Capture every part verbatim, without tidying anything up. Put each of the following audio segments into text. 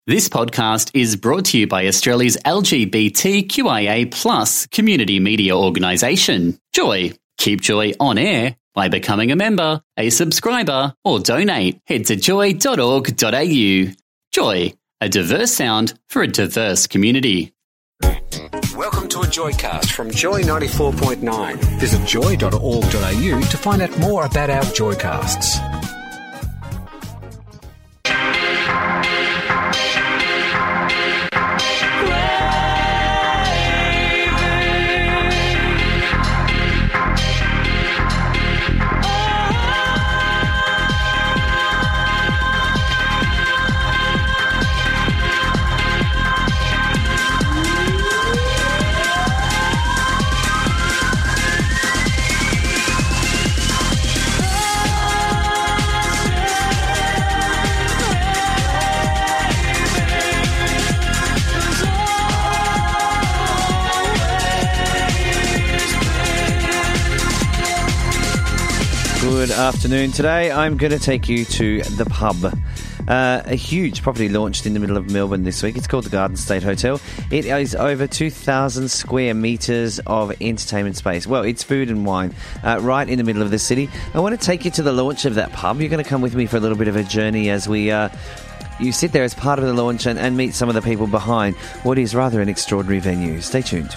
This podcast is brought to you by Australia's L G B T Q I A plus community media organisation, Joy. Keep Joy on air by becoming a member, a subscriber, or donate. Head to joy dot org dot a u. Joy, a diverse sound for a diverse community. Welcome to a Joycast from Joy ninety-four point nine. Visit joy dot org dot a u to find out more about our Joycasts. Good afternoon. Today I'm going to take you to the pub. Uh, a huge property launched in the middle of Melbourne this week. It's called the Garden State Hotel. It is over two thousand square metres of entertainment space. Well, it's food and wine uh, right in the middle of the city. I want to take you to the launch of that pub. You're going to come with me for a little bit of a journey as we... Uh, you sit there as part of the launch and, and meet some of the people behind what is rather an extraordinary venue. Stay tuned.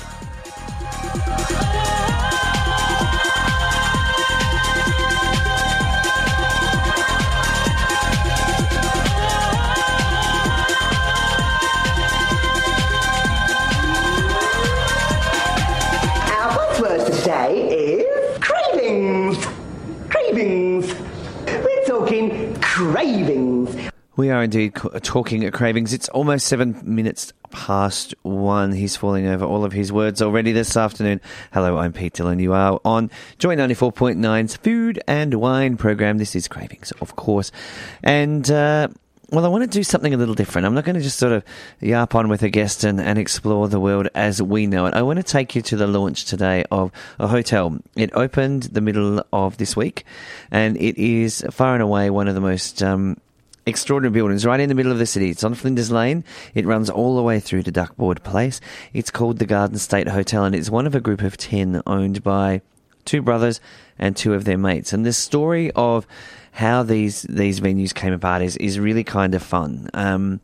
Cravings. We are indeed talking at Cravings. It's almost seven minutes past one. He's falling over all of his words already this afternoon. Hello, I'm Pete Dillon. You are on Joy ninety-four point nine's Food and Wine program. This is Cravings, of course. And, uh, well, I want to do something a little different. I'm not going to just sort of yarp on with a guest and, and explore the world as we know it. I want to take you to the launch today of a hotel. It opened the middle of this week, and it is far and away one of the most um, extraordinary buildings right in the middle of the city. It's on Flinders Lane. It runs all the way through to Duckboard Place. It's called the Garden State Hotel, and it's one of a group of ten owned by two brothers and two of their mates. And the story of how these these venues came about is, is really kind of fun. Um,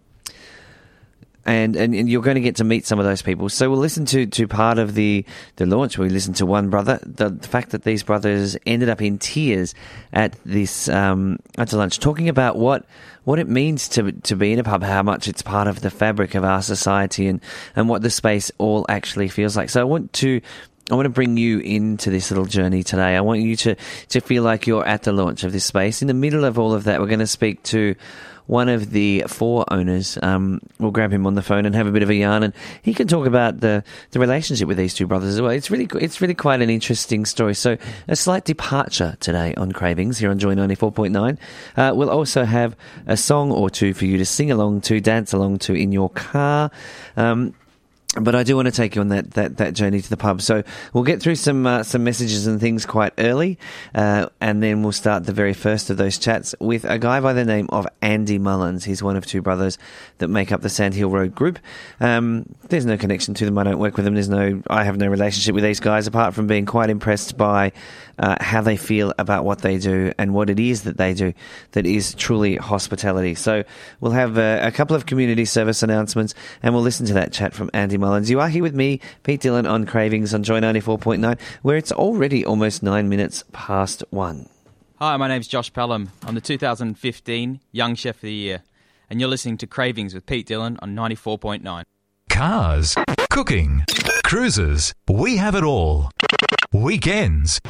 and, and and you're going to get to meet some of those people. So we'll listen to, to part of the, the launch. We listen to one brother. The, the fact that these brothers ended up in tears at this um, at the lunch, talking about what what it means to to be in a pub, how much it's part of the fabric of our society, and, and what the space all actually feels like. So I want to I want to bring you into this little journey today. I want you to, to feel like you're at the launch of this space. In the middle of all of that, we're going to speak to one of the four owners. Um, we'll grab him on the phone and have a bit of a yarn, and he can talk about the, the relationship with these two brothers as well. It's really it's really quite an interesting story. So a slight departure today on Cravings here on Joy ninety-four point nine. Uh, we'll also have a song or two for you to sing along to, dance along to in your car. Um, But I do want to take you on that, that, that journey to the pub. So we'll get through some uh, some messages and things quite early, uh, and then we'll start the very first of those chats with a guy by the name of Andy Mullins. He's one of two brothers that make up the Sandhill Road group. Um, there's no connection to them. I don't work with them. There's no. I have no relationship with these guys apart from being quite impressed by uh, how they feel about what they do and what it is that they do that is truly hospitality. So we'll have a, a couple of community service announcements, and we'll listen to that chat from Andy Mullins. You are here with me, Pete Dillon, on Cravings on Joy ninety-four point nine, where it's already almost nine minutes past one. Hi, my name's Josh Pelham. I'm the two thousand fifteen Young Chef of the Year, and you're listening to Cravings with Pete Dillon on ninety-four point nine. Cars, cooking, cruises, we have it all. Weekends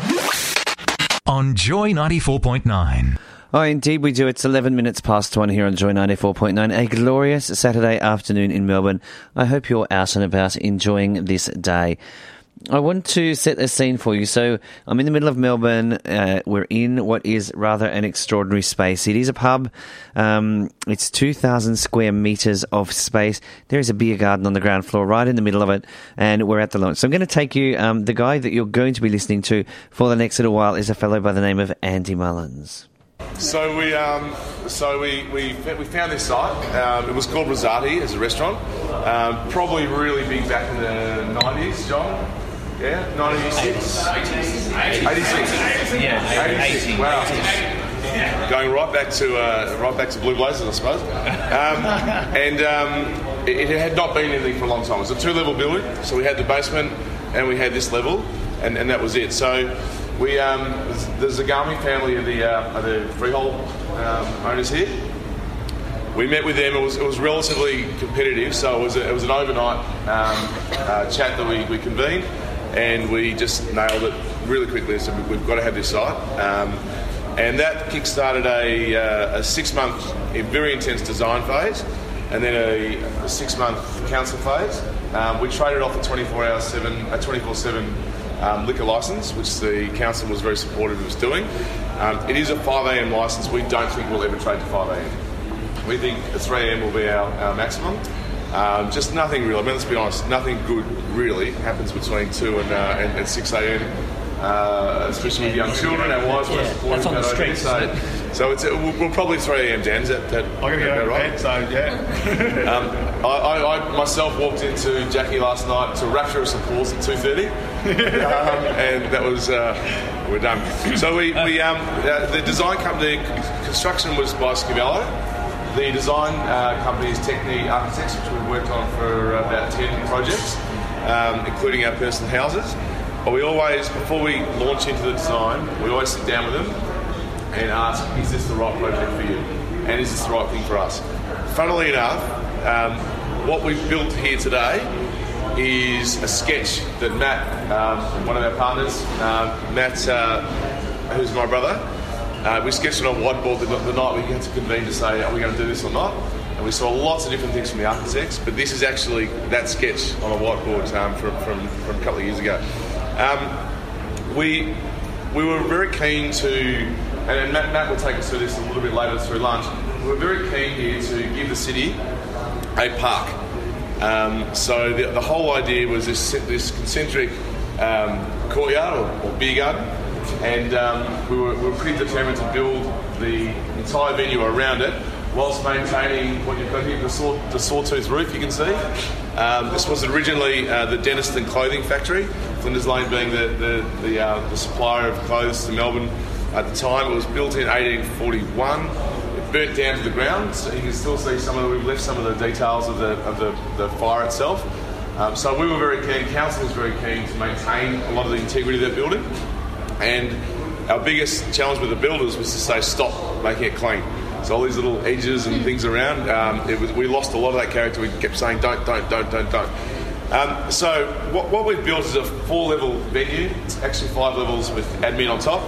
on Joy ninety-four point nine. Oh, indeed we do. It's eleven minutes past one here on Joy ninety-four point nine. A glorious Saturday afternoon in Melbourne. I hope you're out and about enjoying this day. I want to set a scene for you. So I'm in the middle of Melbourne. Uh, we're in what is rather an extraordinary space. It is a pub. Um, it's two thousand square metres of space. There is a beer garden on the ground floor right in the middle of it, and we're at the launch. So I'm going to take you, um, the guy that you're going to be listening to for the next little while is a fellow by the name of Andy Mullins. So we um, so we, we we found this site. Um, it was called Rosati as a restaurant. Um, probably really big back in the nineties, John. Yeah, ninety-six, eighty-six, yeah, eighty-six. Wow, going right back to uh, right back to Blue Blazers, I suppose. Um, and um, it, it had not been anything for a long time. It was a two-level building, so we had the basement and we had this level, and, and that was it. So. We um, the Zagami family are the uh, are the freehold um, owners here. We met with them. It was it was relatively competitive, so it was a, it was an overnight um, uh, chat that we, we convened, and we just nailed it really quickly. So we, we've got to have this site, um, and that kick-started a, uh, a six-month, a very intense design phase, and then a, a six-month council phase. Um, we traded off a twenty-four hour seven, a twenty-four seven. Um, liquor licence, which the council was very supportive of us doing. Um, it is a five a m licence. We don't think we'll ever trade to five a m. We think a three a m will be our, our maximum. Um, just nothing real. I mean, let's be honest, nothing good really happens between two and, uh, and, and six a m, uh, especially with young children. Our wives were supporting that over. So, so it's, we'll, we'll probably three a m, Dan. Is that, that, I'm going to go right? Bed, so yeah. um, I, I, I myself walked into Jackie last night to rapturous applause at two thirty. um, and that was uh, we're done. So we, we um, uh, the design company, the construction was by Scavello. The design uh, company is Techni Architects, which we've worked on for about ten projects, um, including our personal houses. But we always, before we launch into the design, we always sit down with them and ask, is this the right project for you? And is this the right thing for us? Funnily enough, um, what we've built here today is a sketch that Matt, um, one of our partners, uh, Matt, uh, who's my brother, uh, we sketched it on whiteboard the, the night we had to convene to say, are we going to do this or not? And we saw lots of different things from the architects, but this is actually that sketch on a whiteboard um, from, from, from a couple of years ago. Um, we we were very keen to, and Matt, Matt will take us through this a little bit later through lunch, we were very keen here to give the city a park. Um, so the, the whole idea was this, this concentric um, courtyard or, or beer garden, and um, we, were, we were pretty determined to build the entire venue around it whilst maintaining what you've got here, the, saw, the sawtooth roof you can see. Um, this was originally uh, the Denniston Clothing Factory, Flinders Lane being the, the, the, uh, the supplier of clothes to Melbourne at the time. It was built in eighteen forty-one. Burnt down to the ground, so you can still see some of the, we've left some of the details of the of the, the fire itself. Um, so we were very keen, council was very keen to maintain a lot of the integrity of that building, and our biggest challenge with the builders was to say stop making it clean. So all these little edges and things around, um, it was, we lost a lot of that character. We kept saying don't, don't, don't, don't, don't. Um, so what, what we've built is a four-level venue. It's actually five levels with admin on top.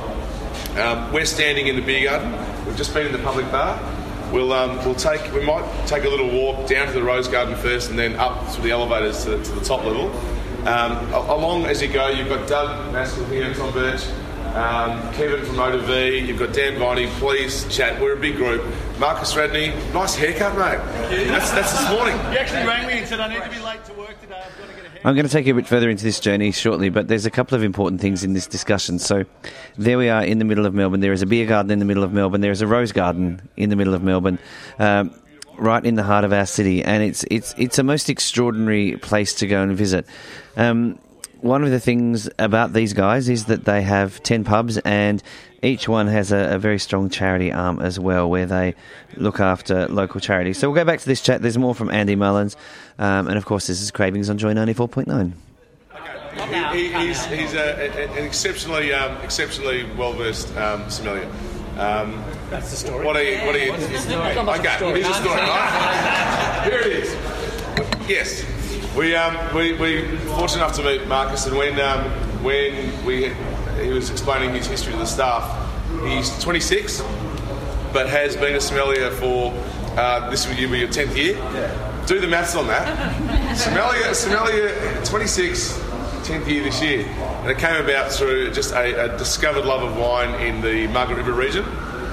Um, we're standing in the beer garden. We've just been in the public bar. We'll um, we'll take we might take a little walk down to the Rose Garden first, and then up through the elevators to, to the top level. Um, along as you go, you've got Doug Maskell here, Tom Birch, um, Kevin from Motor V. You've got Dan Viney. Please chat. We're a big group. Marcus Radney, nice haircut, mate. That's that's this morning. He actually rang me and said I need to be late to work today. I've got to get a haircut. I'm going to take you a bit further into this journey shortly, but there's a couple of important things in this discussion. So there we are in the middle of Melbourne. There is a beer garden in the middle of Melbourne. There is a rose garden in the middle of Melbourne, um, right in the heart of our city. And it's it's it's a most extraordinary place to go and visit. Um, one of the things about these guys is that they have ten pubs, and each one has a, a very strong charity arm as well, where they look after local charities. So we'll go back to this chat. There's more from Andy Mullins. Um, and, of course, this is Cravings on Joy ninety-four point nine. Okay. He, he's he's a, a, an exceptionally um, exceptionally well-versed um, sommelier. Um, That's the story. What are you... What are you It's the story. Okay, here's the story. Right? Here it is. Yes. We um we we were fortunate enough to meet Marcus, and when um when we he was explaining his history to the staff, he's twenty-six, but has been a sommelier for uh, this will be your tenth year. Yeah. Do the maths on that. sommelier, sommelier, twenty-six, tenth year this year, and it came about through just a, a discovered love of wine in the Margaret River region.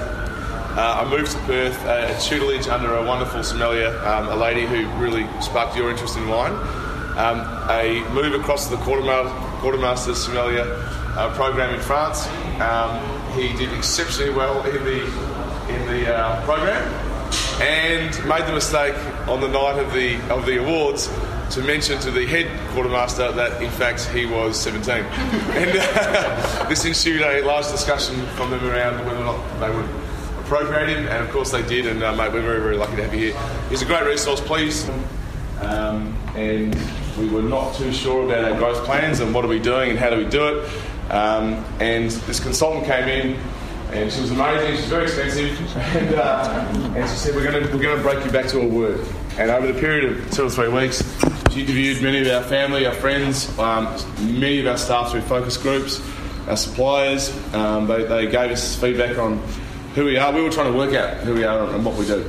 Uh, I moved to Perth, uh, a tutelage under a wonderful sommelier, um, a lady who really sparked your interest in wine. Um, a move across to the quartermaster, quartermaster sommelier uh, program in France. Um, he did exceptionally well in the in the uh, program, and made the mistake on the night of the of the awards to mention to the head quartermaster that in fact he was seventeen, and uh, this ensued a large discussion from them around whether or not they would appropriate him, and of course they did. And uh, mate, we're very very lucky to have you here. He's a great resource, please. Um, and we were not too sure about our growth plans and what are we doing and how do we do it. Um, and this consultant came in, and she was amazing. She's very expensive, and, uh, and she said, "We're going to we're going to break you back to a word." And over the period of two or three weeks, she interviewed many of our family, our friends, um, many of our staff through focus groups, our suppliers. Um, they, they gave us feedback on who we are. We were trying to work out who we are and what we do.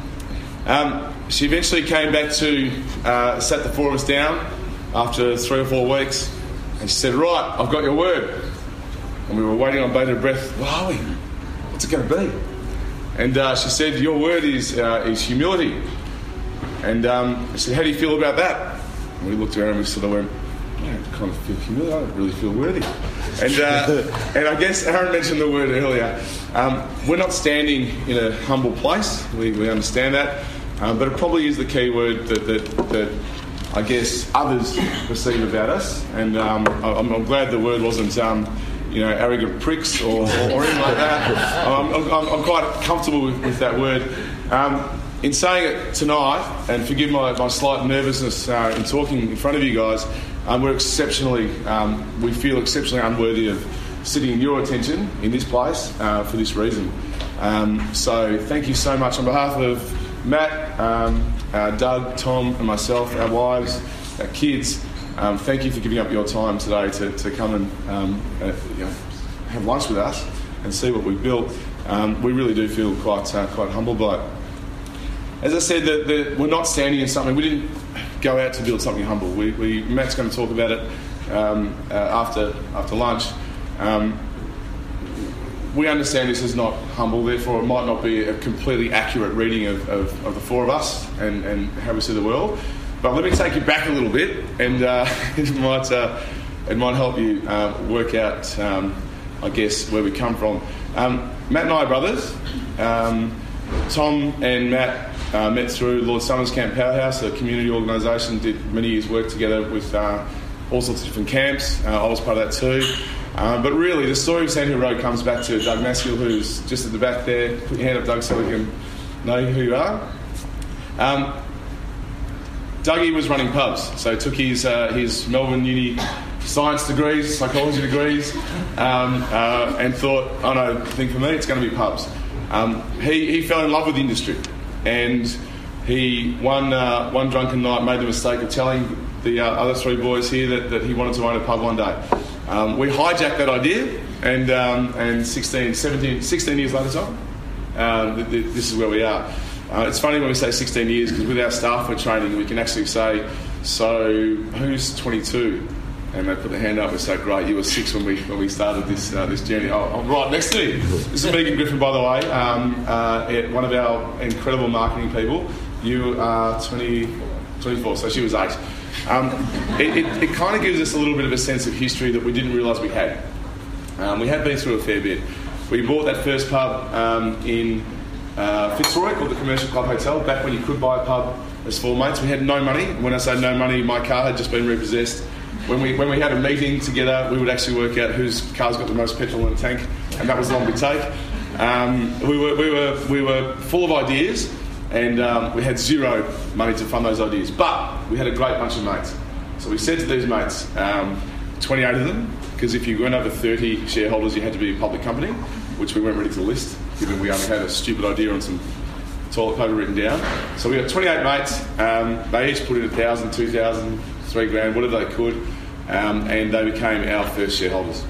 Um, she eventually came back to uh, sat the four of us down after three or four weeks, and she said, "Right, I've got your word." And we were waiting on bated breath. What are we? What's it going to be? And uh, she said, "Your word is uh, is humility." And um, I said, "How do you feel about that?" And we looked around and we sort of went, "I don't kind of feel humility. I don't really feel worthy." And uh, and I guess Aaron mentioned the word earlier. Um, we're not standing in a humble place. We, we understand that. Um, but it probably is the key word that, that, that I guess others perceive about us. And um, I'm, I'm glad the word wasn't, um, you know, arrogant pricks or, or, or anything like that. I'm, I'm, I'm quite comfortable with, with that word. Um, in saying it tonight, and forgive my, my slight nervousness uh, in talking in front of you guys, um, we're exceptionally, um, we feel exceptionally unworthy of sitting in your attention in this place uh, for this reason. Um, so thank you so much on behalf of Matt, um, uh, Doug, Tom and myself, our wives, our kids. Um, thank you for giving up your time today to, to come and um, uh, you know, have lunch with us and see what we've built. Um, we really do feel quite uh, quite humbled by it. As I said, the, the, we're not standing in something. We didn't go out to build something humble. We, we Matt's going to talk about it um, uh, after after lunch. Um, we understand this is not humble, therefore it might not be a completely accurate reading of, of, of the four of us and, and how we see the world. But let me take you back a little bit, and uh, it might uh, it might help you uh, work out, um, I guess, where we come from. Um, Matt and I are brothers. Um, Tom and Matt uh, met through Lord Summers Camp Powerhouse, a community organisation, did many years' work together with uh, all sorts of different camps. Uh, I was part of that too. Um, but really, the story of Sandhill Road comes back to Doug Maskell, who's just at the back there. Put your hand up, Doug, so we can know who you are. Um, Dougie was running pubs, so he took his uh, his Melbourne Uni science degrees, psychology degrees, um, uh, and thought, "Oh no, the thing for me, it's going to be pubs." Um, he he fell in love with the industry, and he one uh, one drunken night made the mistake of telling the uh, other three boys here that, that he wanted to own a pub one day. Um, we hijacked that idea, and um, and sixteen, seventeen, sixteen years later, Tom, uh, th- th- this is where we are. Uh, it's funny when we say sixteen years, because with our staff we're training, we can actually say, "So who's twenty-two?" And they put their hand up and say, "Great, you were six when we when we started this uh, this journey." Oh, I'm right next to you. This is Megan Griffin, by the way, um, uh, one of our incredible marketing people. You are twenty, twenty-four, so she was eight. Um, it it, it kind of gives us a little bit of a sense of history that we didn't realise we had. Um, we had been through a fair bit. We bought that first pub um, in uh, Fitzroy, called the Commercial Club Hotel, back when you could buy a pub as four mates. We had no money. When I say no money, my car had just been repossessed. When we when we had a meeting together, we would actually work out whose car's got the most petrol in the tank, and that was the one we'd take. Um, we were we were we were full of ideas, and um, we had zero money to fund those ideas. But we had a great bunch of mates. So we said to these mates, um, twenty-eight of them, because if you went over thirty shareholders, you had to be a public company, which we weren't ready to list, given we only had a stupid idea on some toilet paper written down. So we got twenty-eight mates. Um, they each put in a thousand, two thousand, three grand, whatever they could. Um, and they became our first shareholders.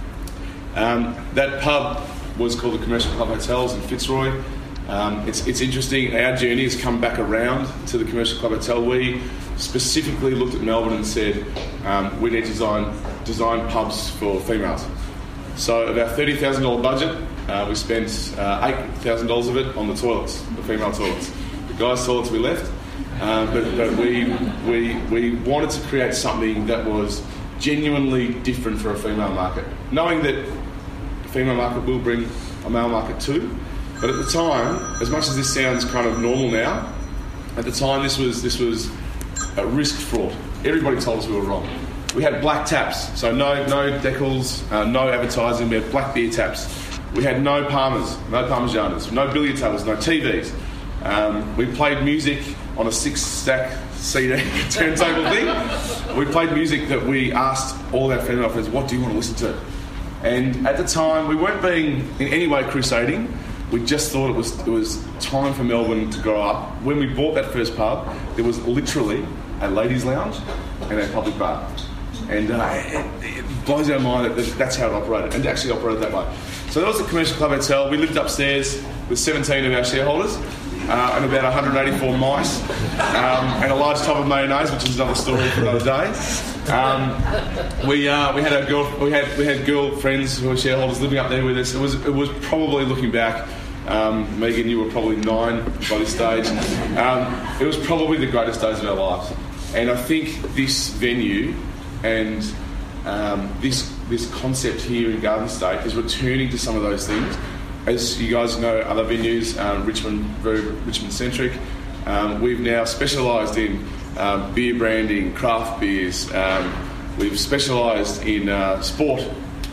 Um, that pub was called the Commercial Club Hotels in Fitzroy. Um, it's, it's interesting, our journey has come back around to the Commercial Club Hotel. We specifically looked at Melbourne and said um, we need to design, design pubs for females. So of our thirty thousand dollars budget, uh, we spent uh, eight thousand dollars of it on the toilets, the female toilets. The guys' toilets we left. Um, but but we, we we wanted to create something that was genuinely different for a female market, knowing that the female market will bring a male market too. But at the time, as much as this sounds kind of normal now, at the time this was this was a risk fraught. Everybody told us we were wrong. We had black taps, so no no decals, uh, no advertising. We had black beer taps. We had no Palmers, no Parmesanas, no billiard tables, no T Vs. Um, we played music on a six-stack C D turntable thing. We played music that we asked all our female friends, what do you want to listen to? And at the time, we weren't being in any way crusading. We just thought it was it was time for Melbourne to grow up. When we bought that first pub, there was literally a ladies' lounge and a public bar. And uh, it, it blows our mind that that's how it operated, and it actually operated that way. So that was the Commercial Club Hotel. We lived upstairs with seventeen of our shareholders uh, and about one hundred eighty-four mice um, and a large tub of mayonnaise, which is another story for another day. Um, we uh, we had our girl we had we had girl friends who were shareholders living up there with us. It was it was probably, looking back, um, Megan, you were probably nine by this stage. Um, it was probably the greatest days of our lives, and I think this venue and um, this this concept here in Garden State is returning to some of those things. As you guys know, other venues, um, Richmond, very Richmond centric. Um, we've now specialised in um, beer branding, craft beers. Um, we've specialised in uh, sport,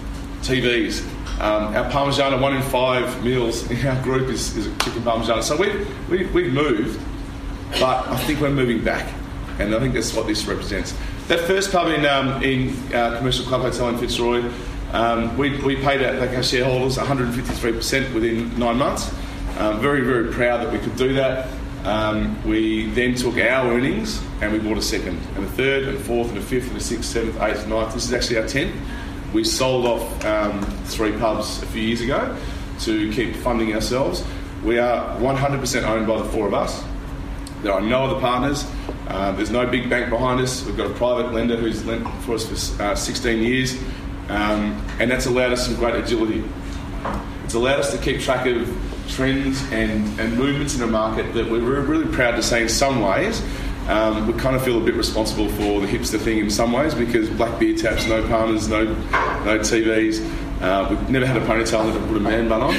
T Vs. Um, our Parmigiana, one in five meals in our group is, is a chicken Parmigiana. So we've, we, we've moved, but I think we're moving back, and I think that's what this represents. That first pub in um, in uh, Commercial Club Hotel in Fitzroy, um, we, we paid out, like our shareholders, one hundred fifty-three percent within nine months. Um, very, very proud that we could do that. Um, we then took our earnings and we bought a second, and a third, and a fourth, and a fifth, and a sixth, seventh, eighth, ninth. This is actually our tenth. We sold off um, three pubs a few years ago to keep funding ourselves. We are one hundred percent owned by the four of us. There are no other partners. Uh, there's no big bank behind us. We've got a private lender who's lent for us for uh, sixteen years, um, and that's allowed us some great agility. It's allowed us to keep track of trends and, and movements in a market that we're really proud to say in some ways. Um, we kind of feel a bit responsible for the hipster thing in some ways, because black beer taps, no Palmers, no no T Vs. Uh, we've never had a ponytail that put a man bun on.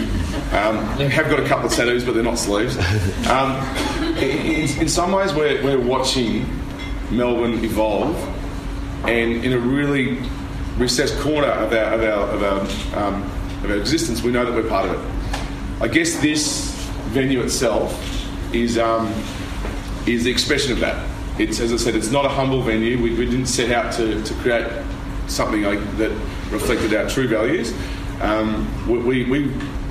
Um, we have got a couple of tattoos, but they're not sleeves. Um, in, in some ways, we're, we're watching Melbourne evolve, and in a really recessed corner of our of our of our, um, of our existence, we know that we're part of it. I guess this venue itself is um, is the expression of that. It's, as I said, it's not a humble venue. We, we didn't set out to, to create something like, that reflected our true values. Um, we, we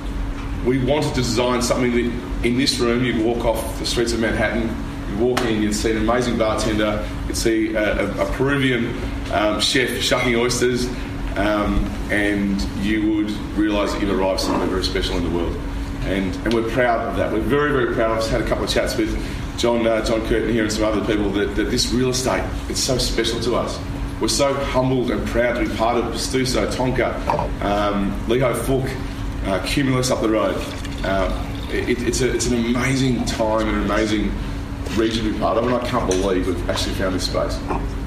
we wanted to design something that in this room you'd walk off the streets of Manhattan, you'd walk in, you'd see an amazing bartender, you'd see a, a, a Peruvian um, chef shucking oysters, um, and you would realise that you've arrived somewhere very special in the world. And, and we're proud of that. We're very, very proud. I've just had a couple of chats with John uh, John Curtin here and some other people that, that this real estate, it's so special to us. We're so humbled and proud to be part of Pistuso, Tonka, um, Lehigh Fook, uh, Cumulus up the road. Uh, it, it's, a, it's an amazing time and an amazing region to be part of, and I can't believe we've actually found this space.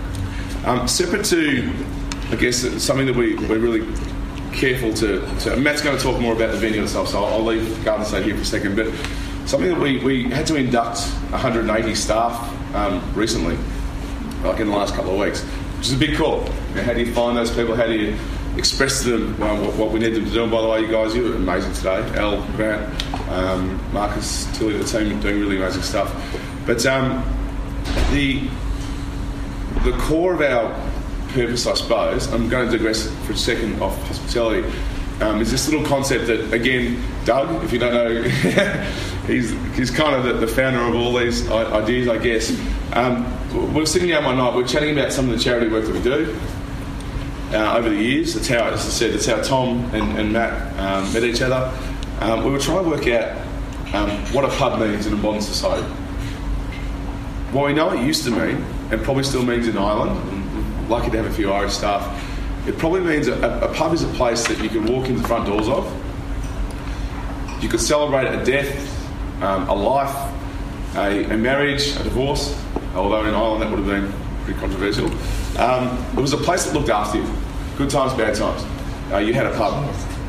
Um, separate to, I guess, something that we, we're really careful to, to... Matt's going to talk more about the venue itself, so I'll, I'll leave Garden State here for a second, but something that we, we had to induct one hundred eighty staff um, recently, like in the last couple of weeks, which is a big call. You know, how do you find those people? How do you express to them well, what, what we need them to do? And by the way, you guys, you were amazing today. Al, Grant, um, Marcus, Tilly, the team doing really amazing stuff. But um, the the core of our purpose, I suppose, I'm going to digress for a second off hospitality, um, is this little concept that, again, Doug, if you don't know, he's he's kind of the, the founder of all these ideas, I guess. Um, we're sitting down one night, we're chatting about some of the charity work that we do uh, over the years. That's how, as I said, that's how Tom and, and Matt um, met each other. Um, we were trying to work out um, what a pub means in a modern society. Well, we know it used to mean, and probably still means in Ireland, and we're lucky to have a few Irish staff, it probably means a, a pub is a place that you can walk in the front doors of. You could celebrate a death, um, a life, a, a marriage, a divorce, although in Ireland that would have been pretty controversial. Um, it was a place that looked after you. Good times, bad times. Uh, you had a pub.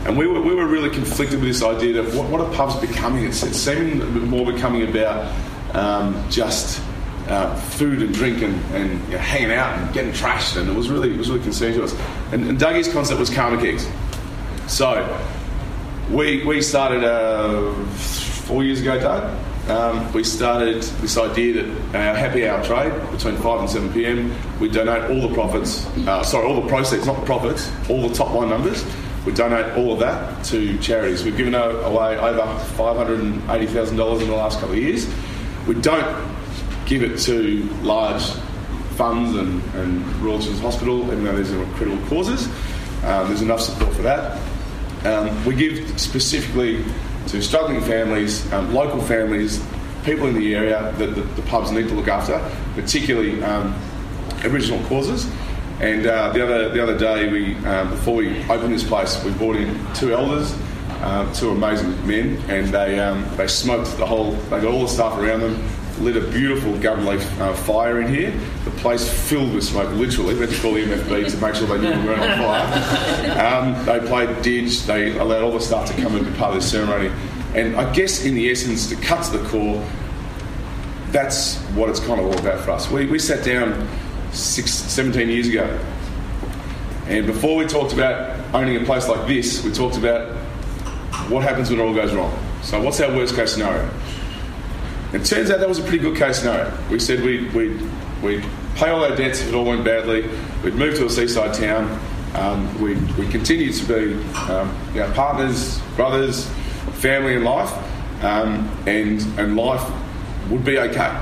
And we were we were really conflicted with this idea that what, what are pubs becoming? It's, it's seeming more becoming about um, just uh, food and drink and, and you know, hanging out and getting trashed, and it was really it was really concerning to us. And, and Dougie's concept was Karma Kegs. So we we started uh, four years ago, Doug. Um, we started this idea that our happy hour trade between five and seven p.m. we donate all the profits, uh, sorry, all the proceeds, not the profits, all the top line numbers. We donate all of that to charities. We've given away over five hundred eighty thousand dollars in the last couple of years. We don't give it to large funds and, and Royal Children's Hospital, even though there's incredible causes. Um, there's enough support for that. Um, we give specifically to struggling families, um, local families, people in the area that the, the pubs need to look after, particularly um, Aboriginal causes. And uh, the other the other day, we um, before we opened this place, we brought in two elders, uh, two amazing men, and they um, they smoked the whole. They got all the staff around them, lit a beautiful gum leaf uh, fire in here. The place filled with smoke, literally. We had to call the M F B to make sure they knew we weren't on fire. Um, they played didge. They allowed all the staff to come and be part of this ceremony. And I guess, in the essence, to cut to the core, that's what it's kind of all about for us. We we sat down six, seventeen years ago, and before we talked about owning a place like this, we talked about what happens when it all goes wrong. So what's our worst case scenario? It turns out that was a pretty good case scenario. We said we'd, we'd, we'd pay all our debts if it all went badly, we'd move to a seaside town, um, we'd, we'd continue to be um, you know, partners, brothers, family in life, um, and, and life would be okay.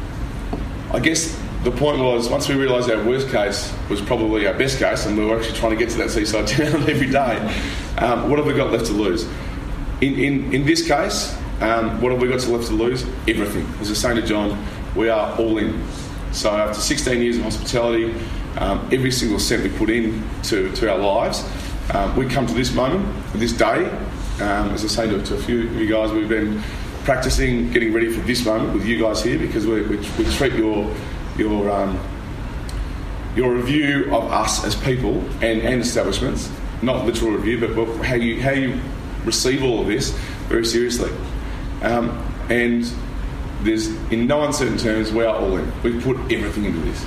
I guess the point was, once we realised our worst case was probably our best case, and we were actually trying to get to that seaside town every day, um, what have we got left to lose? In, in, in this case, um, what have we got to left to lose? Everything. As I was saying to John, we are all in. So after sixteen years of hospitality, um, every single cent we put in to, to our lives, um, we come to this moment, this day, um, as I say to, to a few of you guys, we've been practising, getting ready for this moment with you guys here, because we, we, we treat your your um, your review of us as people and, and establishments, not literal review, but, but how you how you receive all of this very seriously. Um, and there's, in no uncertain terms, we are all in. We've put everything into this,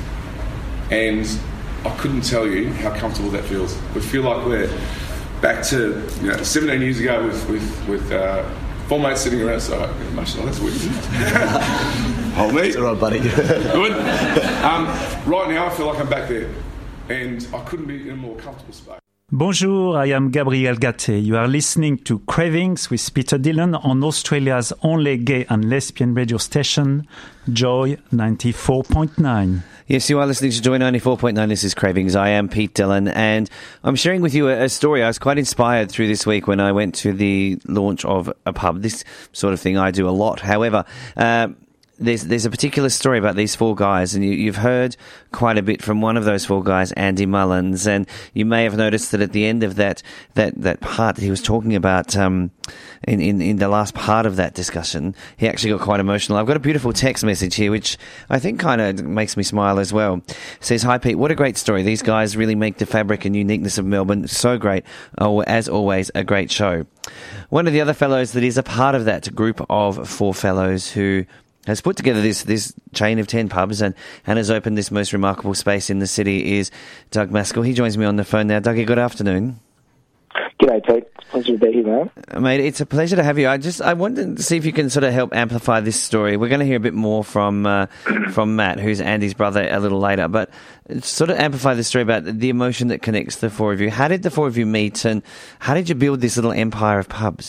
and I couldn't tell you how comfortable that feels. We feel like we're back to you know, seventeen years ago with with with. Uh, Four mates sitting around, so emotional, that's weird, isn't it? Hold me. It's all right, buddy. Good. Um, right now, I feel like I'm back there, and I couldn't be in a more comfortable space. Bonjour, I am Gabriel Gatte. You are listening to Cravings with Peter Dillon on Australia's only gay and lesbian radio station, Joy ninety-four point nine. Yes, you are listening to Joy ninety-four point nine. This is Cravings. I am Pete Dillon, and I'm sharing with you a, a story. I was quite inspired through this week when I went to the launch of a pub. This sort of thing I do a lot. However, uh, there's there's a particular story about these four guys, and you, you've heard quite a bit from one of those four guys, Andy Mullins, and you may have noticed that at the end of that that, that part that he was talking about, um, in, in, in the last part of that discussion, he actually got quite emotional. I've got a beautiful text message here, which I think kind of makes me smile as well. It says, "Hi Pete, what a great story. These guys really make the fabric and uniqueness of Melbourne so great. Oh, as always, a great show." One of the other fellows that is a part of that group of four fellows who has put together this this chain of ten pubs and, and has opened this most remarkable space in the city is Doug Maskell. He joins me on the phone now. Dougie, good afternoon. G'day, Pete. It's a pleasure to be here, man. Mate, it's a pleasure to have you. I just I wanted to see if you can sort of help amplify this story. We're going to hear a bit more from uh, from Matt, who's Andy's brother, a little later, but sort of amplify the story about the emotion that connects the four of you. How did the four of you meet, and how did you build this little empire of pubs?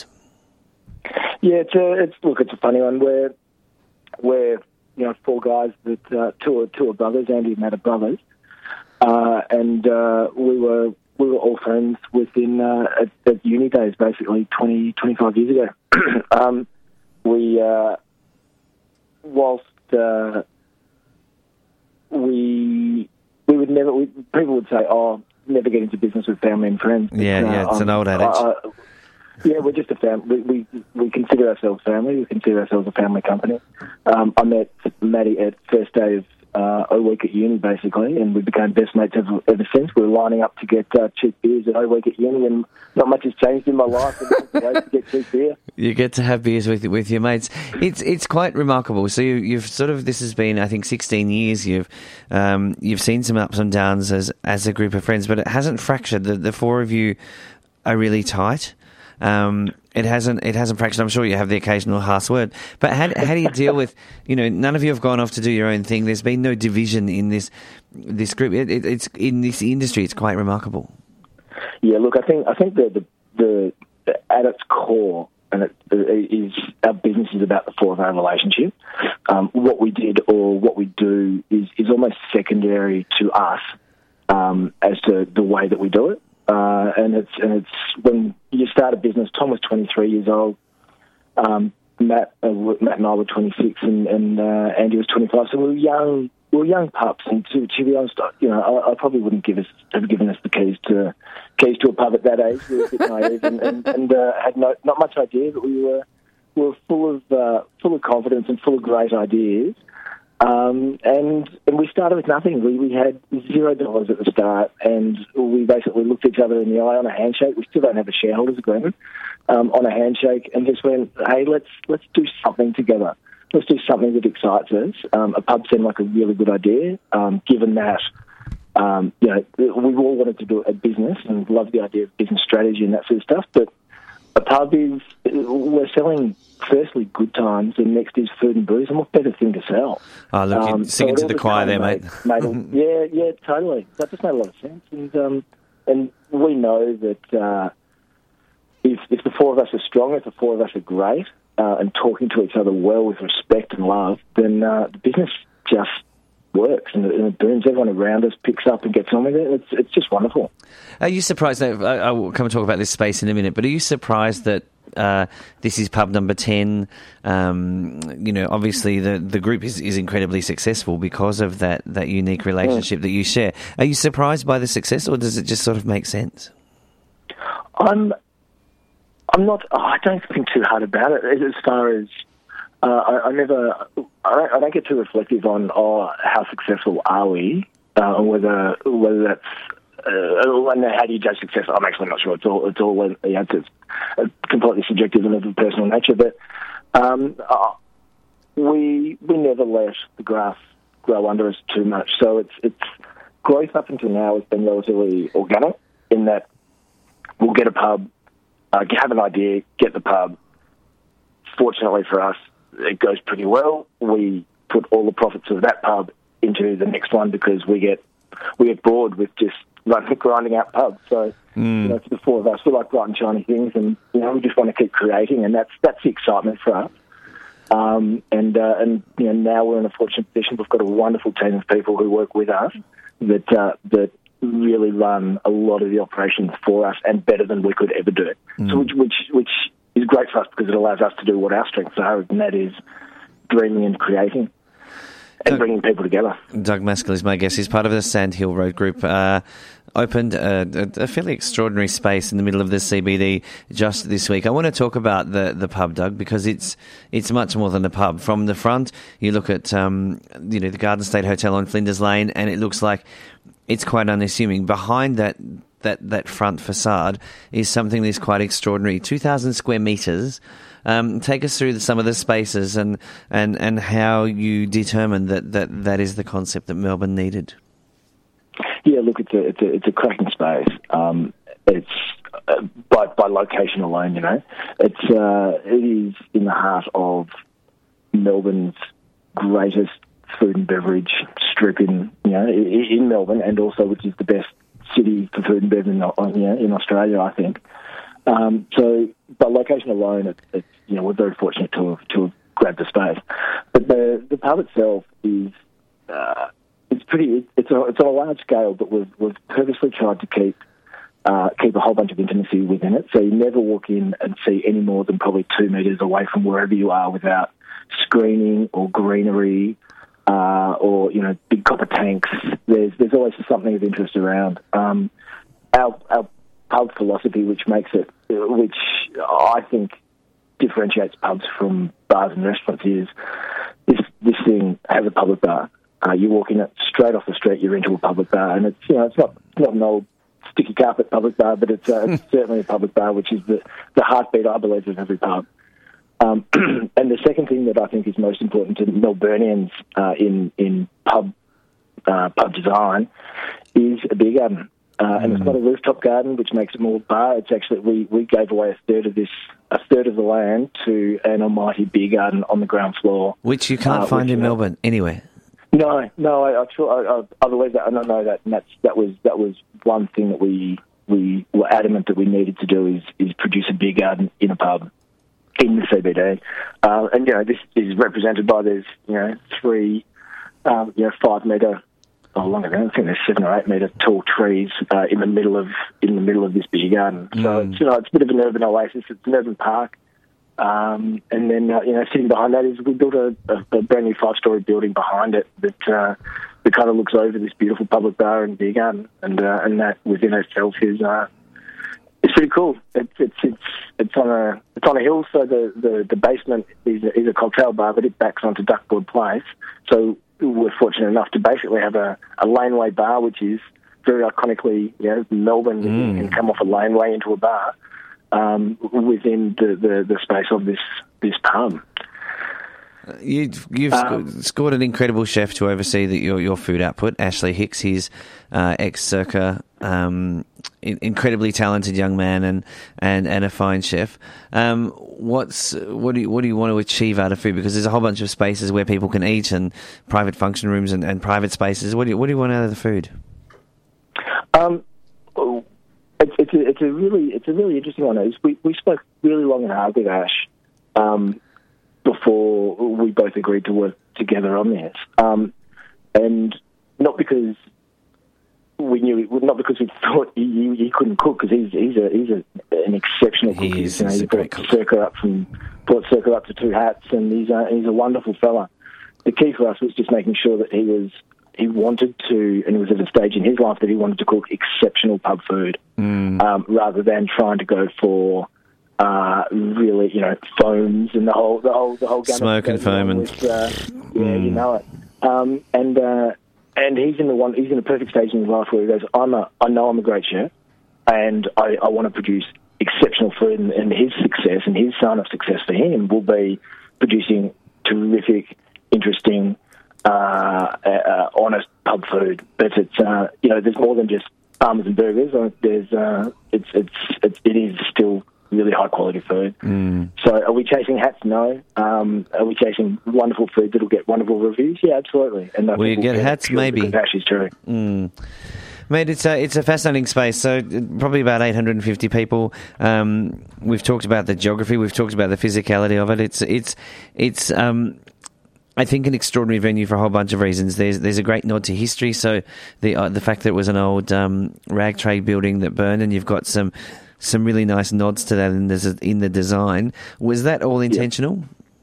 Yeah, it's a, it's look, it's a funny one. We're we're you know four guys that uh, two are two are brothers. Andy and Matt are brothers, uh, and uh, we were. We were all friends within uh, at, at uni days, basically twenty, twenty-five years ago. um, we, uh, whilst uh, we we would never, we, people would say, "Oh, never get into business with family and friends." Yeah, but, uh, yeah, it's um, an old adage. I, I, Yeah, we're just a family. We, we we consider ourselves family. We consider ourselves a family company. Um, I met Maddie at first day of uh, O Week at uni, basically, and we became best mates ever, ever since. We were lining up to get uh, cheap beers at O Week at uni, and not much has changed in my life. To get cheap beer. You get to have beers with with your mates. It's it's quite remarkable. So you, you've sort of this has been I think sixteen years. You've um, you've seen some ups and downs as as a group of friends, but it hasn't fractured. The, the four of you are really tight. Um, it hasn't. It hasn't fractured. I'm sure you have the occasional harsh word, but how, how do you deal with? You know, none of you have gone off to do your own thing. There's been no division in this this group. It, it, it's in this industry. It's quite remarkable. Yeah, look, I think I think the the, the, the at its core, and it, it is our business is about the four of our relationship. Um, what we did or what we do is is almost secondary to us um, as to the way that we do it. Uh, and it's and it's when you start a business. Tom was twenty-three years old. Um, Matt, uh, Matt and I were twenty-six, and, and uh, Andy was twenty-five. So we were young, we were young pups. And to, to be honest, you know, I, I probably wouldn't give us have given us the keys to keys to a pub at that age. We were a bit naive and, and, and uh, had no, not much idea, but we were we were full of uh, full of confidence and full of great ideas. Um, and and we started with nothing. We we had zero dollars at the start, and we basically looked each other in the eye on a handshake. We still don't have a shareholders agreement um, on a handshake, and just went, "Hey, let's let's do something together. Let's do something that excites us." Um, a pub seemed like a really good idea, um, given that um, you know we all wanted to do a business and loved the idea of business strategy and that sort of stuff, but a pub is, we're selling firstly good times, and next is food and booze, and what better thing to sell? Oh, look, you're um, singing so to the choir there, mate. made, made, yeah, yeah, totally. That just made a lot of sense. And um, and we know that uh, if, if the four of us are strong, if the four of us are great, uh, and talking to each other well with respect and love, then uh, the business just works, and it, and it booms. Everyone around us picks up and gets on with it. It's it's just wonderful. Are you surprised that, I will come and talk about this space in a minute, but are you surprised that uh, this is pub number ten? Um, you know, obviously the, the group is, is incredibly successful because of that, that unique relationship mm. that you share. Are you surprised by the success, or does it just sort of make sense? I'm I'm not, oh, I don't think too hard about it as far as Uh, I, I never, I don't, I don't get too reflective on oh, how successful are we, uh, and whether whether that's, uh, and how do you judge success? I'm actually not sure. It's all, it's all, you know, it's completely subjective and of a personal nature. But um, uh, we we never let the grass grow under us too much. So it's it's growth up until now has been relatively organic in that we'll get a pub, uh, have an idea, get the pub. Fortunately for us, it goes pretty well. We put all the profits of that pub into the next one because we get we get bored with just running, grinding out pubs. So, mm. you know, for the four of us, we like bright and shiny things, and you know, we just want to keep creating, and that's that's the excitement for us. Um, and uh, and you know, now we're in a fortunate position. We've got a wonderful team of people who work with us that uh, that really run a lot of the operations for us, and better than we could ever do it. Mm. So, which which which. is great for us because it allows us to do what our strengths are, and that is dreaming and creating and Doug, bringing people together. Doug Maskell is my guest. He's part of the Sandhill Road Group. Uh, opened a, a, a fairly extraordinary space in the middle of the C B D just this week. I want to talk about the, the pub, Doug, because it's it's much more than a pub. From the front, you look at um, you know the Garden State Hotel on Flinders Lane, and it looks like it's quite unassuming. Behind that. That, that front facade is something that's quite extraordinary. two thousand square metres. Um, take us through the, some of the spaces and, and, and how you determined that, that that is the concept that Melbourne needed. Yeah, look, it's a it's a, it's a cracking space. Um, it's uh, by by location alone, you know, it's uh, it is in the heart of Melbourne's greatest food and beverage strip in you know in Melbourne, and also which is the best city for food and beverage in, you know, in Australia, I think. Um, so, by location alone, it, it, you know, we're very fortunate to have, to have grabbed the space. But the the pub itself is uh, it's pretty. It's a, it's on a large scale, but we've we've purposely tried to keep uh, keep a whole bunch of intimacy within it. So you never walk in and see any more than probably two metres away from wherever you are without screening or greenery. Uh, or, you know, big copper tanks. There's there's always something of interest around. Um, our, our pub philosophy which makes it, which I think differentiates pubs from bars and restaurants is this this thing has a public bar. Uh, you walk in it straight off the street, you're into a public bar, and it's you know it's not not an old sticky carpet public bar, but it's, uh, it's certainly a public bar, which is the the heartbeat, I believe, of every pub. Um, and the second thing that I think is most important to Melburnians uh, in in pub uh, pub design is a beer garden. Uh, and mm. it's not a rooftop garden, which makes it more bar. It's actually, we, we gave away a third of this, a third of the land to an almighty beer garden on the ground floor. Which you can't uh, find in Melbourne anywhere. No, no, I, I, I, I believe that, and I know that, and that's, that was that was one thing that we we were adamant that we needed to do is, is produce a beer garden in a pub in the C B D. Uh, and, you know, this is represented by there's, you know, three, um, you know, five metre, oh, longer than I think there's seven or eight metre tall trees uh, in the middle of in the middle of this beer garden. So Mm. it's, you know, it's a bit of an urban oasis. It's an urban park, um, and then uh, you know, sitting behind that is we built a, a, a brand new five story building behind it that uh, that kind of looks over this beautiful public bar and beer garden, and uh, and that within itself is uh, it's pretty cool. It's it's it's it's on a it's on a hill, so the, the, the basement is a, is a cocktail bar, but it backs onto Duckboard Place. So we're fortunate enough to basically have a, a laneway bar, which is very iconically, you know, Melbourne Mm. can come off a laneway into a bar um, within the, the, the space of this this pub. You've, you've Um, sc- scored an incredible chef to oversee the, your, your food output, Ashley Hicks. He's uh, ex-Circa, um, in, incredibly talented young man and, and, and a fine chef. Um, what's what do you what do you want to achieve out of food? Because there's a whole bunch of spaces where people can eat and private function rooms and, and private spaces. What do you what do you want out of the food? Um, it's, it's a it's a really it's a really interesting one. Is we we spoke really long and hard with Ash um, before we both agreed to work together on this, um, and not because we knew, not because we thought he, he, he couldn't cook, because he's he's a he's a, an exceptional cook. He is, you know, he's he a great brought cook. Circa up from brought Circa up to two hats, and he's a, he's a wonderful fella. The key for us was just making sure that he was. He wanted to, and it was at a stage in his life that he wanted to cook exceptional pub food, Mm. um, rather than trying to go for uh, really, you know, foams and the whole, the whole, the whole gamut. Smoke that and goes foam along and- with, uh, yeah, you know it. Um, and uh, and he's in the one, he's in the perfect stage in his life where he goes, I'm a, I know I'm a great chef, and I, I want to produce exceptional food, and, and his success and his sign of success for him will be producing terrific, interesting. Uh, uh, honest pub food, but it's uh, you know, there's more than just farmers and burgers. Uh, there's uh, it's, it's it's it is still really high quality food. Mm. So are we chasing hats? No. Um, are we chasing wonderful food that'll get wonderful reviews? Yeah, absolutely. And I Will think you get we'll hats? it Maybe. because Ash is true. Mm. Mate, it's a, it's a fascinating space. So probably about eight hundred fifty people. Um, we've talked about the geography. We've talked about the physicality of it. It's it's it's. Um, I think an extraordinary venue for a whole bunch of reasons. There's there's a great nod to history. So the uh, the fact that it was an old um, rag trade building that burned, and you've got some some really nice nods to that in the in the design. Was that all intentional?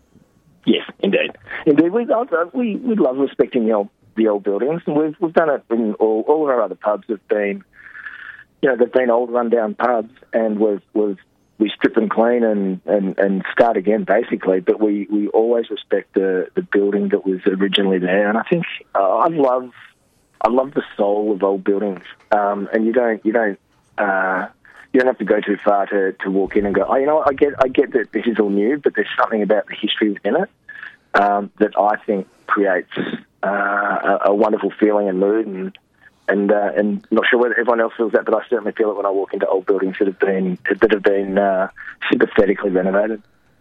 Yes, indeed. Indeed, we uh, we we love respecting the old the old buildings, and we've we've done it in all all of our other pubs have been, you know, they've been old rundown pubs, and we've we've we strip them clean and, and, and start again, basically. But we, we always respect the, the building that was originally there. And I think uh, I love I love the soul of old buildings. Um, and you don't you don't uh, you don't have to go too far to, to walk in and go, oh, you know what, I get I get that this is all new, but there's something about the history within it um, that I think creates uh, a, a wonderful feeling and mood. And And uh, and not sure whether everyone else feels that, but I certainly feel it when I walk into old buildings that have been that have been uh, sympathetically renovated.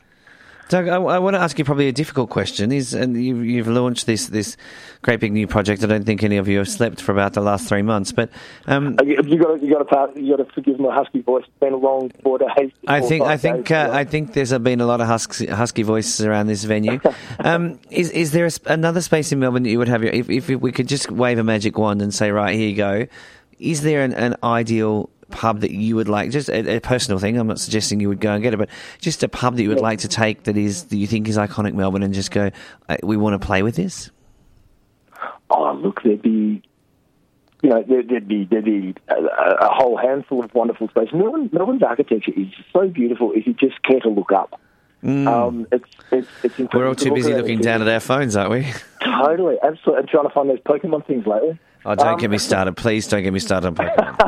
Doug, I, I want to ask you probably a difficult question. Is and you, you've launched this this great big new project. I don't think any of you have slept for about the last three months, but um, you, you got you got to part, you got to forgive my husky voice. It's been a long four days. I think I think days, uh, I think there's been a lot of husky, husky voices around this venue. um, is is there a, another space in Melbourne that you would have? Your, if if we could just wave a magic wand and say, right, here you go. Is there an, an ideal pub that you would like, just a, a personal thing, I'm not suggesting you would go and get it, but just a pub that you would like to take that is that you think is iconic Melbourne and just go, we want to play with this? Oh, look, there'd be you know, there, there'd be there'd be a, a whole handful of wonderful spaces. Melbourne, Melbourne's architecture is so beautiful if you just care to look up. Mm. Um, it's it's it's incredible. We're all too busy looking down at our phones, aren't we? Totally, absolutely. And trying to find those Pokemon things lately. Oh, don't um, get me started. Please don't get me started on Pokemon.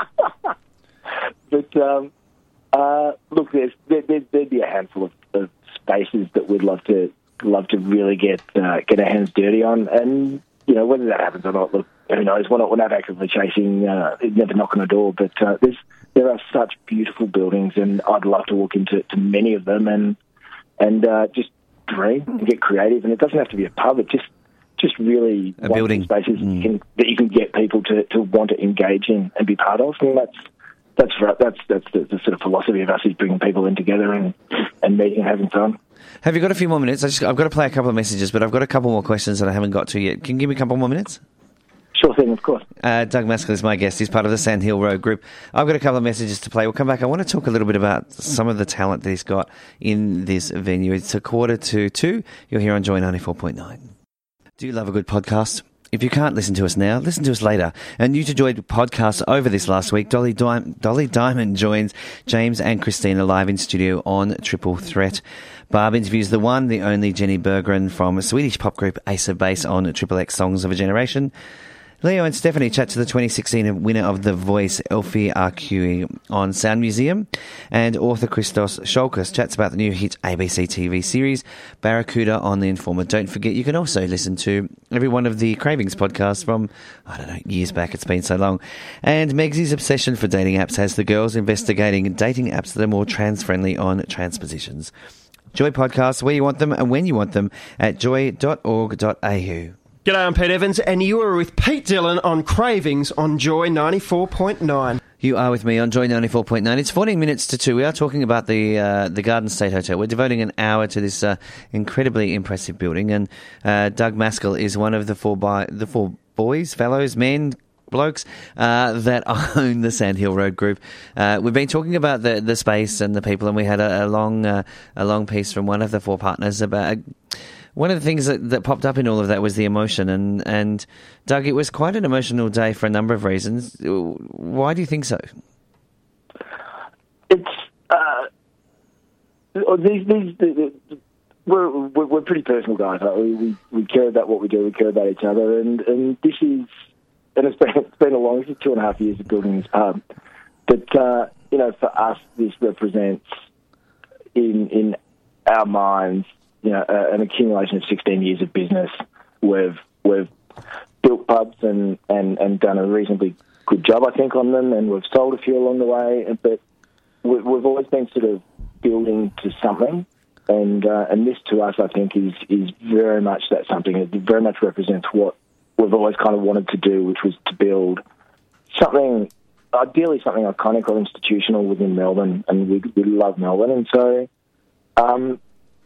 But um, uh, look, there's there, there'd be a handful of, of spaces that we'd love to love to really get uh, get our hands dirty on, and you know whether that happens or not. Look, who knows? We're not we're not actively chasing, uh, never knocking a door, but uh, there's there are such beautiful buildings, and I'd love to walk into to many of them and and uh, just dream and get creative. And it doesn't have to be a pub; it just just really a building spaces mm. you can, that you can get people to, to want to engage in and be part of. And that's that's right. That's that's the, the sort of philosophy of us, is bringing people in together and and meeting and having fun. Have you got a few more minutes? I just, I've got to play a couple of messages, but I've got a couple more questions that I haven't got to yet. Can you give me a couple more minutes? Sure thing, of course. Uh, Doug Maskell is my guest. He's part of the Sandhill Road Group. I've got a couple of messages to play. We'll come back. I want to talk a little bit about some of the talent that he's got in this venue. It's a quarter to two. You're here on Joy ninety-four point nine. Do you love a good podcast? If you can't listen to us now, listen to us later. And new to Joy podcast over this last week, Dolly, Di- Dolly Diamond joins James and Christina live in studio on Triple Threat. Barb interviews the one, the only Jenny Berggren from Swedish pop group Ace of Base on Triple X Songs of a Generation. Leo and Stephanie chat to the twenty sixteen winner of The Voice, Elfie Arcui, on Sound Museum. And author Christos Scholkas chats about the new hit A B C T V series, Barracuda, on The Informer. Don't forget, you can also listen to every one of the Cravings podcasts from, I don't know, years back. It's been so long. And Megsy's obsession for dating apps has the girls investigating dating apps that are more trans-friendly on transpositions. Joy podcasts where you want them and when you want them at joy dot org dot a u. G'day, I'm Pete Evans, and you are with Pete Dillon on Cravings on Joy ninety-four point nine. You are with me on Joy ninety-four point nine. It's fourteen minutes to two. We are talking about the uh, the Garden State Hotel. We're devoting an hour to this uh, incredibly impressive building, and uh, Doug Maskell is one of the four by, the four boys, fellows, men, blokes uh, that own the Sandhill Road Group. Uh, we've been talking about the the space and the people, and we had a, a long uh, a long piece from one of the four partners about. Uh, One of the things that, that popped up in all of that was the emotion, and, and Doug, it was quite an emotional day for a number of reasons. Why do you think so? It's uh, these these, these we're, we're we're pretty personal guys. Right? We, we we care about what we do. We care about each other, and, and this is and it's been it's been a long it's two and a half years of building this pub. But uh, you know, for us, this represents in in our minds, you know, uh, an accumulation of sixteen years of business. We've we've built pubs and, and, and done a reasonably good job, I think, on them, and we've sold a few along the way. But we, we've always been sort of building to something, and uh, and this to us, I think, is is very much that something. It very much represents what we've always kind of wanted to do, which was to build something, ideally something iconic or institutional within Melbourne, and we we love Melbourne, and so. Um,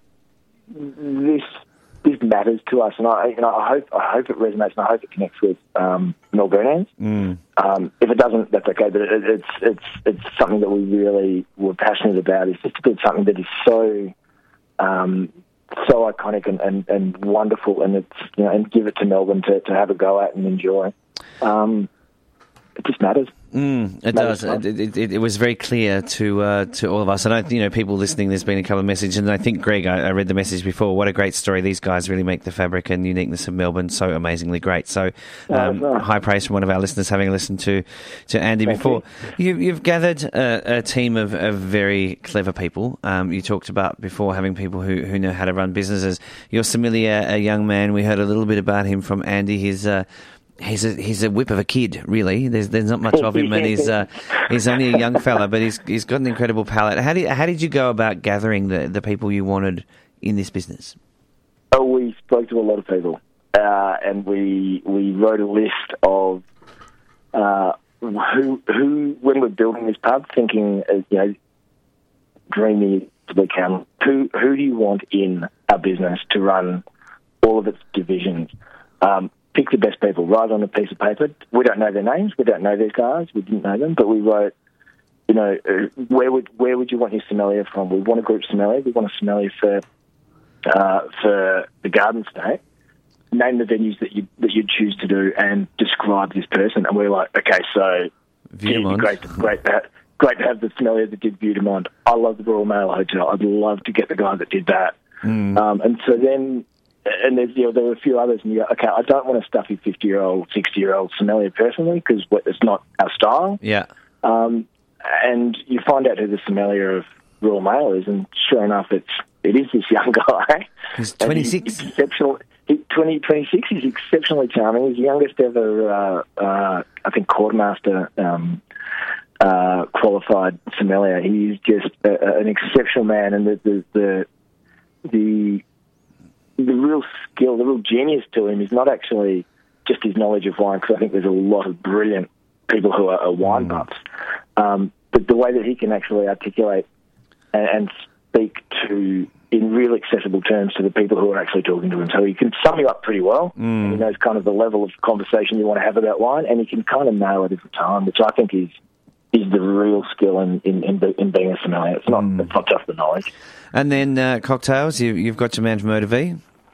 This this matters to us, and I you know I hope I hope it resonates, and I hope it connects with um, Melburnians. Mm. Um, if it doesn't, that's okay. But it, it's it's it's something that we really were passionate about. Is just to build something that is so um, so iconic and, and, and wonderful, and it's you know and give it to Melbourne to, to have a go at and enjoy. Um, it just matters. Mm, it does. It, it, it, it was very clear to uh, to all of us. And I, you know, people listening, there's been a couple of messages, and I think Greg, I, I read the message before. What a great story! These guys really make the fabric and uniqueness of Melbourne so amazingly great. So, um, oh, high praise from one of our listeners, having listened to to Andy Thank before. You. You, you've gathered a, a team of, of very clever people. Um, you talked about before having people who, who know how to run businesses. You're Sommelier, a young man. We heard a little bit about him from Andy. He's uh, He's a he's a whip of a kid, really. There's there's not much of him, and he's uh, he's only a young fella, but he's he's got an incredible palate. How did how did you go about gathering the, the people you wanted in this business? Oh, we spoke to a lot of people, uh, and we we wrote a list of uh, who who when we're building this pub, thinking uh, you know, dreamy to become who who do you want in our business to run all of its divisions. Um, Pick the best people, write on a piece of paper. We don't know their names, we don't know their cars, we didn't know them, but we wrote, you know, uh, where would where would you want your sommelier from? We want a group sommelier, we want a sommelier for uh, for the Garden State, name the venues that you that you choose to do and describe this person. And we're like, okay, so View de Monde. great, great to have, great to have the sommelier that did View de Monde. I love the Royal Mail Hotel. I'd love to get the guy that did that. Mm. Um, and so then, and there's you know there were a few others, and you go, okay, I don't want a stuffy fifty-year-old, sixty-year-old sommelier personally because it's not our style. Yeah. Um, and you find out who the sommelier of Royal Mail is, and sure enough, it's it is this young guy. He's twenty-six. He's exceptional. He, twenty, twenty-six. He's exceptionally charming. He's the youngest ever, uh, uh, I think, quartermaster um, uh, qualified sommelier. He's just a, an exceptional man, and the the the the, the real skill, the real genius to him is not actually just his knowledge of wine, because I think there's a lot of brilliant people who are, are wine Mm. buffs, um, but the way that he can actually articulate and, and speak to in real accessible terms to the people who are actually talking to him. So he can sum you up pretty well. Mm. He knows kind of the level of conversation you want to have about wine, and he can kind of nail it every time, which I think is is the real skill in in, in, be, in being a sommelier. It's not Mm. it's not just the knowledge. And then uh, cocktails, you, you've got your man from Eau de Vie.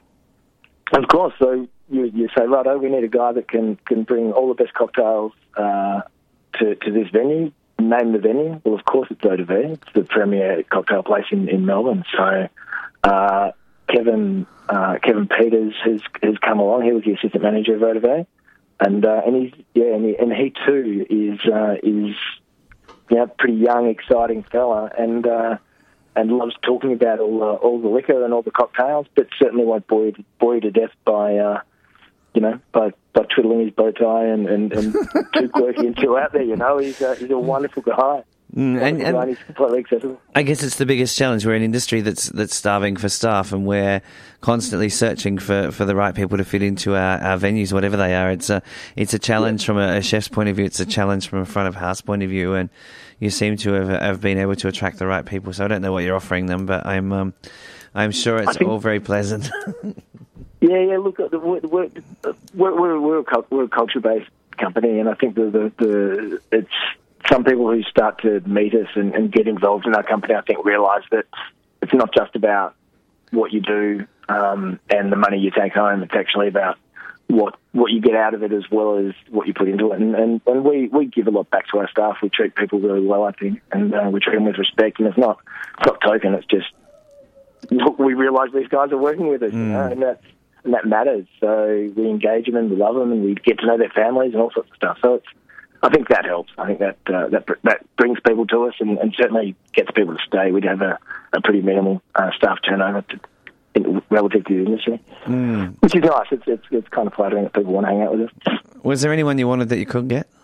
Of course. So you you say, righto, we need a guy that can can bring all the best cocktails uh, to to this venue. Name the venue. Well, of course, it's Eau de Vie. It's the premier cocktail place in, in Melbourne. So uh, Kevin uh, Kevin Peters has has come along. He was the assistant manager of Eau de Vie, and uh, and he's yeah, and he, and he too is uh, is yeah, pretty young, exciting fella, and uh, and loves talking about all uh, all the liquor and all the cocktails, but certainly won't bore you, bore you to death by. Uh, You know, by, by twiddling his bow tie and, and, and too quirky and too out there, you know. He's a, he's a wonderful guy. Mm, and, Wonderful guy, and he's completely accessible. I guess it's the biggest challenge. We're an industry that's that's starving for staff, and we're constantly searching for, for the right people to fit into our, our venues, whatever they are. It's a it's a challenge yeah. from a, a chef's point of view. It's a challenge from a front of house point of view, and you seem to have, have been able to attract the right people. So I don't know what you're offering them, but I'm um, I'm sure it's think- all very pleasant. Yeah, yeah. Look, the, we're, we're, we're, we're, a, cult- we're a culture-based company, and I think the, the, the it's some people who start to meet us and, and get involved in our company, I think, realise that it's not just about what you do um, and the money you take home. It's actually about what what you get out of it as well as what you put into it. And, and, and we, we give a lot back to our staff. We treat people really well, I think, and uh, we treat them with respect. And it's not it's not token. It's just look, we realise these guys are working with us, Mm. you know, and that's. And that matters. So we engage them and we love them and we get to know their families and all sorts of stuff. So it's, I think that helps. I think that uh, that that brings people to us and, and certainly gets people to stay. We'd have a, a pretty minimal uh, staff turnover to, in, relative to the industry, Mm. which is nice. It's, it's it's kind of flattering that people want to hang out with us. Was there anyone you wanted that you couldn't get?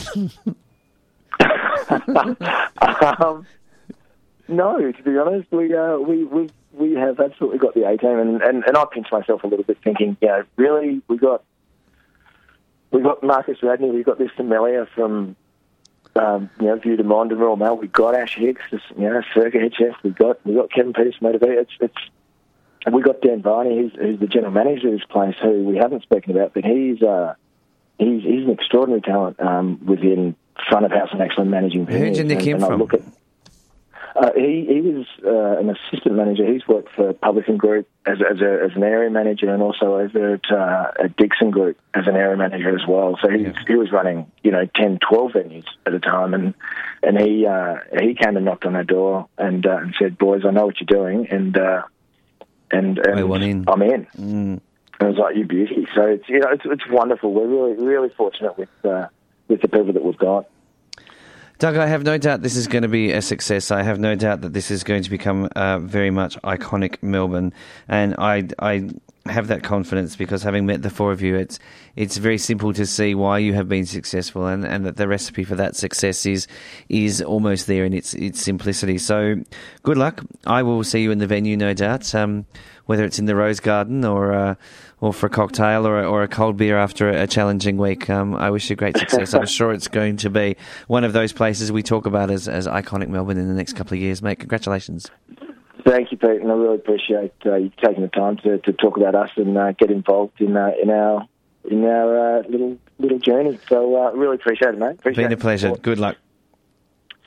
um, no, to be honest, we uh, we we we have absolutely got the A team, and, and, and I pinch myself a little bit, thinking, you know, really, we got we got Marcus Radney, we got this sommelier from um, you know View de Monde and Royal Mail, we got Ash Hicks, this, you know, Circa head chef, we got we got Kevin Peters from Eau de Vie. It's it's and we got Dan Varney, who's, who's the general manager of this place, who we haven't spoken about, but he's uh, he's he's an extraordinary talent um, within front of house and actually managing. Who did you nick him and I from? look at, Uh, he, he was uh, an assistant manager. He's worked for Publican Group as, as, a, as an area manager, and also over at, uh, at Dixon Group as an area manager as well. So he, Yeah. he was running, you know, ten, twelve venues at a time, and and he uh, he came and knocked on our door and uh, and said, "Boys, I know what you're doing, and uh, and, and I want in. I'm in." Mm. And I was like, "You beauty!" So it's you know it's it's wonderful. We're really really fortunate with uh, with the people that we've got. Doug, I have no doubt this is going to be a success. I have no doubt that this is going to become uh, very much iconic Melbourne, and I, I have that confidence because having met the four of you, it's it's very simple to see why you have been successful, and, and that the recipe for that success is is almost there in its its simplicity. So, good luck. I will see you in the venue, no doubt. Um, whether it's in the Rose Garden or uh, or for a cocktail or a, or a cold beer after a challenging week. Um, I wish you great success. I'm sure it's going to be one of those places we talk about as, as iconic Melbourne in the next couple of years, mate. Congratulations. Thank you, Pete, and I really appreciate uh, you taking the time to, to talk about us and uh, get involved in uh, in our in our uh, little little journey. So uh, really appreciate it, mate. Appreciate Been a it. pleasure. Good luck.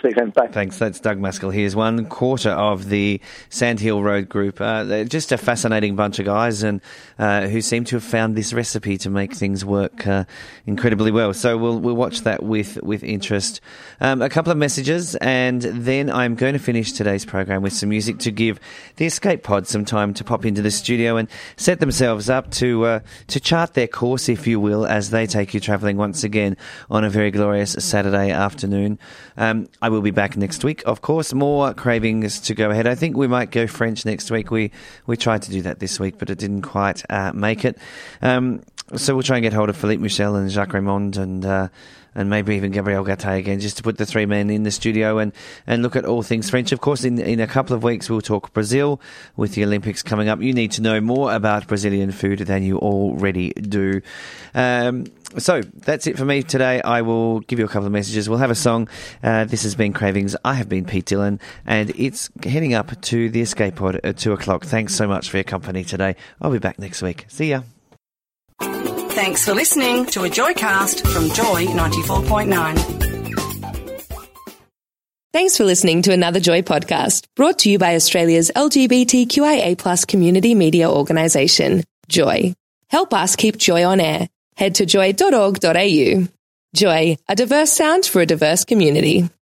See you soon. Bye. Thanks. That's Doug Maskell. He is one quarter of the Sandhill Road group. Uh, they're just a fascinating bunch of guys, and uh, who seem to have found this recipe to make things work uh, incredibly well. So we'll we'll watch that with with interest. Um, a couple of messages, and then I'm going to finish today's program with some music to give the Escape Pod some time to pop into the studio and set themselves up to uh, to chart their course, if you will, as they take you travelling once again on a very glorious Saturday afternoon. Um, I will be back next week, of course. More cravings to go ahead. I think we might go French next week. We we tried to do that this week, but it didn't quite uh, make it. Um, so we'll try and get hold of Philippe Michel and Jacques Raymond and uh, and maybe even Gabriel Gattei again, just to put the three men in the studio and, and look at all things French. Of course, in, in a couple of weeks, we'll talk Brazil with the Olympics coming up. You need to know more about Brazilian food than you already do. Um, so that's it for me today. I will give you a couple of messages. We'll have a song. Uh, this has been Cravings. I have been Pete Dillon, and it's heading up to the Escape Pod at two o'clock. Thanks so much for your company today. I'll be back next week. See ya. Thanks for listening to a Joycast from Joy ninety-four point nine. Thanks for listening to another Joy podcast, brought to you by Australia's L G B T Q I A plus community media organisation, Joy. Help us keep Joy on air. Head to joy dot org dot a u. Joy, a diverse sound for a diverse community.